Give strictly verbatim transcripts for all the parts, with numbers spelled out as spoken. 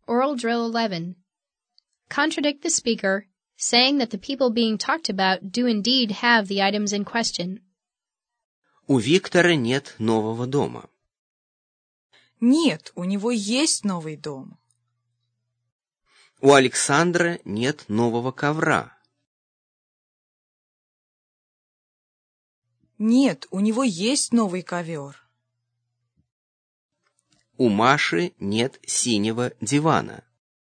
Oral Drill eleven. Contradict the speaker, saying that the people being talked about do indeed have the items in question. У Виктора нет нового дома. Нет, у него есть новый дом. У Александра нет нового ковра. Нет, у него есть новый ковер. У Маши нет синего дивана.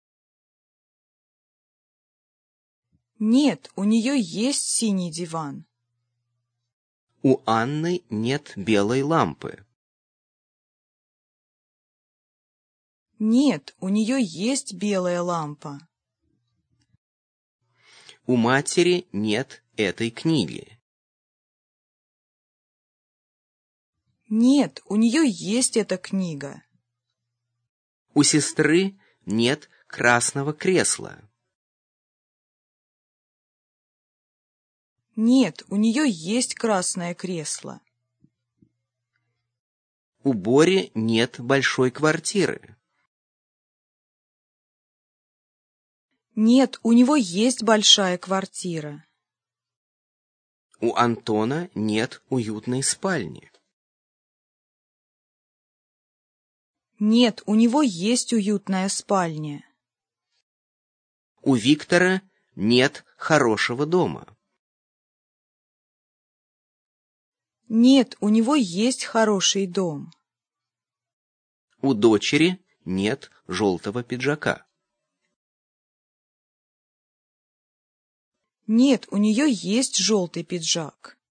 Нет, у нее есть синий диван. У Анны нет белой лампы. Нет, у нее есть белая лампа. У матери нет этой книги. Нет, у нее есть эта книга. У сестры нет красного кресла. Нет, у нее есть красное кресло. У Бори нет большой квартиры. Нет, у него есть большая квартира. У Антона нет уютной спальни. Нет, у него есть уютная спальня. У Виктора нет хорошего дома. Нет, у него есть хороший дом. У дочери нет желтого пиджака. Нет, у нее есть желтый пиджак.